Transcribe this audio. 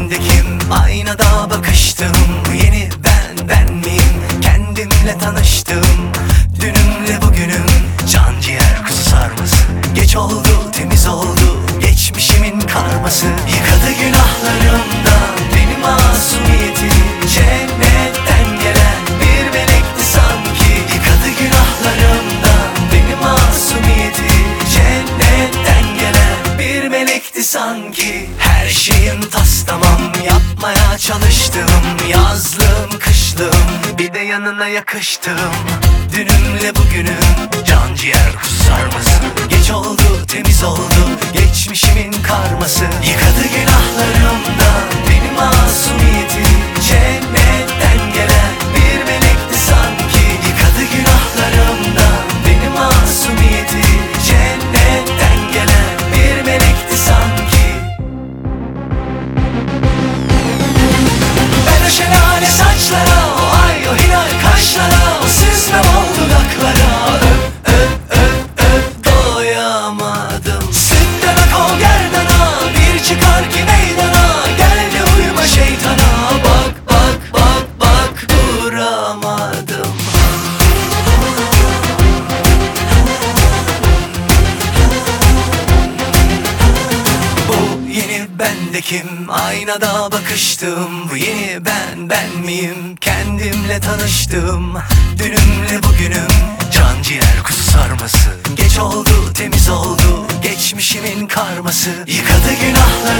bendekim, aynada bakıştım. Bu yeni ben miyim? Kendimle tanıştım. Dünümle bugünüm, can ciğer kuzu sarması. Geç oldu, temiz oldu, geçmişimin karması. Yıkadı günahlarımdan beni masumiyetim. Cennetten gelen bir melekti sanki. Yıkadı günahlarımdan beni masumiyetim. Cennetten gelen bir melekti sanki. Her şeyim tas tamam, yapmaya çalıştım. Yazlım kışlım, bir de yanına yakıştım. Dünümle bugünüm, can ciğer kuzu sarması. Geç oldu, temiz oldu, geçmişimin karması. Yıkadı günahlarımdan beni masumiyetim. Cennetten gelen bir melekti sanki. Yıkadı günahlarımdan beni masumiyetim. Cennetten gelen bir melekti sanki. Ben o şelale saçlara, o ay o hilal kaşlara, o süzme bol dudaklara öp öp öp öp doyamadım. Sütten ak o gerdana, bir çıkar ki meydana. Gel de uyuma şeytana, bak bak bak bak duramadım. Bu yeni bendekim, aynada bakıştım. Bu yeni ben miyim? Kendimle tanıştım. Dünümle bugünüm, can ciğer kuzu sarması. Geç oldu, temiz oldu, geçmişimin karması. Yıkadı günahları